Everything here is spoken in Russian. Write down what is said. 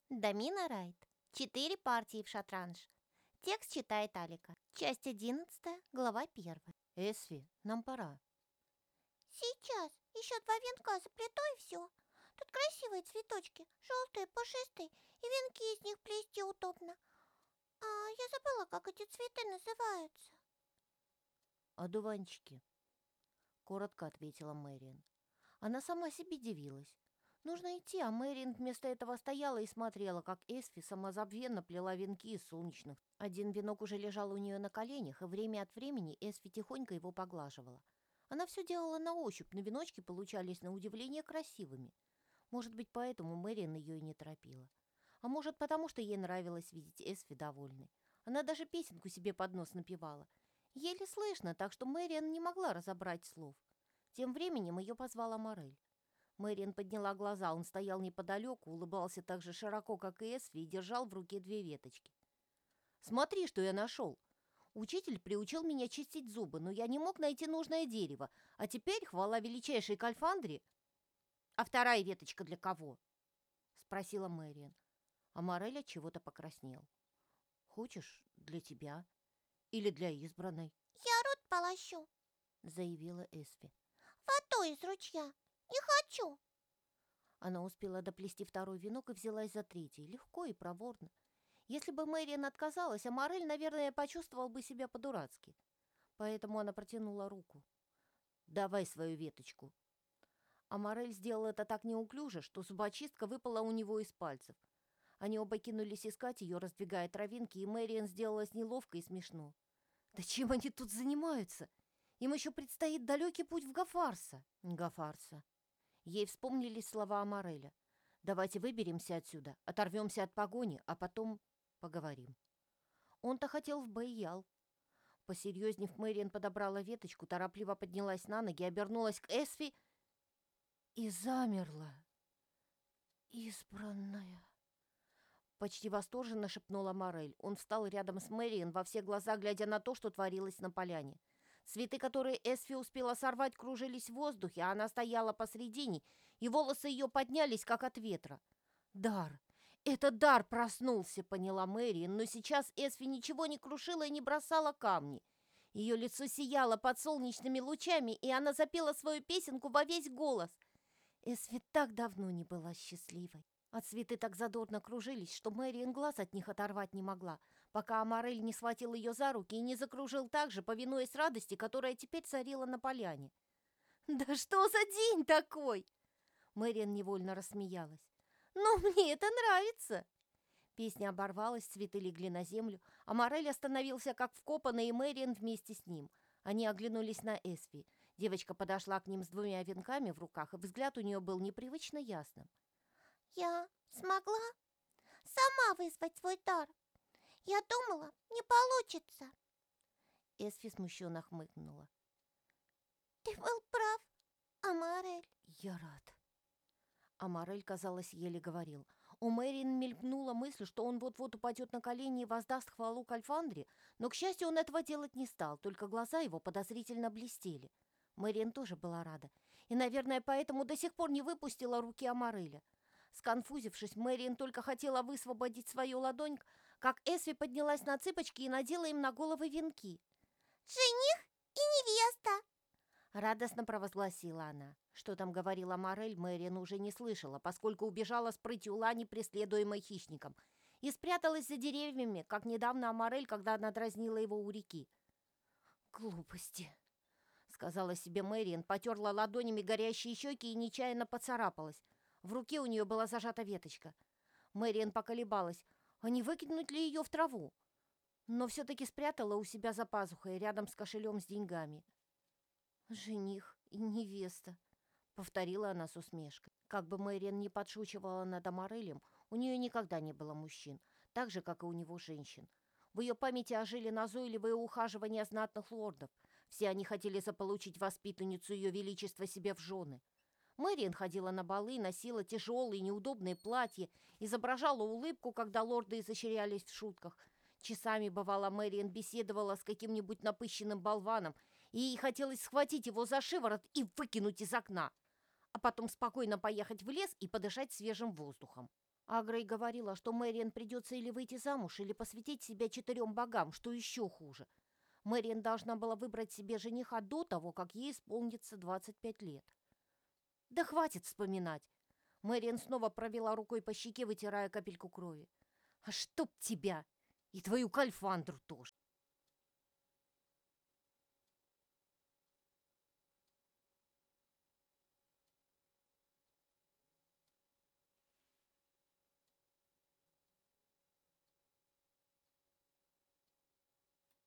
Дамина Райт. 4 партии в шатранж. Текст читает Алика. Часть 11, глава 1. Эсви, нам пора. Сейчас. Еще 2 венка заплету и все. Тут красивые цветочки, желтые, пушистые, и венки из них плести удобно. Я забыла, как эти цветы называются. Одуванчики, коротко ответила Мэриан. Она сама себе дивилась. Нужно идти, а Мэриан вместо этого стояла и смотрела, как Эсви самозабвенно плела венки из солнечных. Один венок уже лежал у нее на коленях, и время от времени Эсви тихонько его поглаживала. Она все делала на ощупь, но веночки получались на удивление красивыми. Может быть, поэтому Мэриан ее и не торопила. А может, потому что ей нравилось видеть Эсви довольной. Она даже песенку себе под нос напевала. Еле слышно, так что Мэриан не могла разобрать слов. Тем временем ее позвала Морель. Мэриан подняла глаза, он стоял неподалеку, улыбался так же широко, как и Эсви, и держал в руке 2 веточки. «Смотри, что я нашел! Учитель приучил меня чистить зубы, но я не мог найти нужное дерево, а теперь, хвала величайшей Кальфандре...» «А вторая веточка для кого?» — спросила Мэриан. А Морель от чего-то покраснел. «Хочешь, для тебя или для избранной?» Я рот полощу, заявила Эсви. водой из ручья. Не хочу. Она успела доплести второй венок и взялась за третий, легко и проворно. Если бы Мэриан отказалась, а Морель, наверное, почувствовал бы себя по-дурацки. Поэтому она протянула руку. «Давай свою веточку». А Морель сделал это так неуклюже, что зубочистка выпала у него из пальцев. Они оба кинулись искать ее, раздвигая травинки, и Мэриан сделалась неловко и смешно. «Да чем они тут занимаются? Им еще предстоит далекий путь в Гафарса». «Гафарса». Ей вспомнились слова Амареля. «Давайте выберемся отсюда, оторвемся от погони, а потом поговорим». Он-то хотел в Бэйял. Посерьезнев, Мэриан подобрала веточку, торопливо поднялась на ноги, обернулась к Эсфи и замерла. «Избранная!» Почти восторженно шепнула Морель. Он встал рядом с Мэриан, во все глаза глядя на то, что творилось на поляне. Цветы, которые Эсфи успела сорвать, кружились в воздухе, а она стояла посредине, и волосы ее поднялись, как от ветра. «Дар! Это дар проснулся!» — поняла Мэриан, но сейчас Эсфи ничего не крушила и не бросала камни. Ее лицо сияло под солнечными лучами, и она запела свою песенку во весь голос. Эсфи так давно не была счастливой. А цветы так задорно кружились, что Мэриан глаз от них оторвать не могла, пока Амарель не схватил ее за руки и не закружил так же, повинуясь радости, которая теперь царила на поляне. «Да что за день такой?» Мэриан невольно рассмеялась. «Но мне это нравится!» Песня оборвалась, цветы легли на землю, а Морель остановился как вкопанный, и Мэриан вместе с ним. Они оглянулись на Эсфи. Девочка подошла к ним с 2 венками в руках, и взгляд у нее был непривычно ясным. Я смогла сама вызвать свой дар. Я думала, не получится. Эсфи смущенно хмыкнула. Ты был прав, Амарель. «Я рад». А Морель, казалось, еле говорил. У Мэриан мелькнула мысль, что он вот-вот упадет на колени и воздаст хвалу Кальфандре, но, к счастью, он этого делать не стал, только глаза его подозрительно блестели. Мэриан тоже была рада, и, наверное, поэтому до сих пор не выпустила руки Амареля. Сконфузившись, Мэриан только хотела высвободить свою ладонь, как Эсви поднялась на цыпочки и надела им на головы венки. Жених и невеста. Радостно провозгласила она. Что там говорила Морель, Мэриан уже не слышала, поскольку убежала с прытью Лани, преследуемой хищником, и спряталась за деревьями, как недавно Морель, когда она дразнила его у реки. «Глупости», — сказала себе Мэриан, потерла ладонями горящие щеки и нечаянно поцарапалась. В руке у нее была зажата веточка. Мэриан поколебалась, а не выкинуть ли ее в траву, но все-таки спрятала у себя за пазухой рядом с кошелем с деньгами. «Жених и невеста», — повторила она с усмешкой. Как бы Мэриан не подшучивала над Амарелем, у нее никогда не было мужчин, так же, как и у него женщин. В ее памяти ожили назойливые ухаживания знатных лордов. Все они хотели заполучить воспитанницу ее величества себе в жены. Мэриан ходила на балы, носила тяжелые неудобные платья, изображала улыбку, когда лорды изощрялись в шутках. Часами, бывало, Мэриан беседовала с каким-нибудь напыщенным болваном, и ей хотелось схватить его за шиворот и выкинуть из окна, а потом спокойно поехать в лес и подышать свежим воздухом. А Грей говорила, что Мэриан придется или выйти замуж, или посвятить себя 4 богам, что еще хуже. Мэриан должна была выбрать себе жениха до того, как ей исполнится 25 лет. Да хватит вспоминать. Мэриан снова провела рукой по щеке, вытирая капельку крови. А чтоб тебя! И твою кальфандру тоже!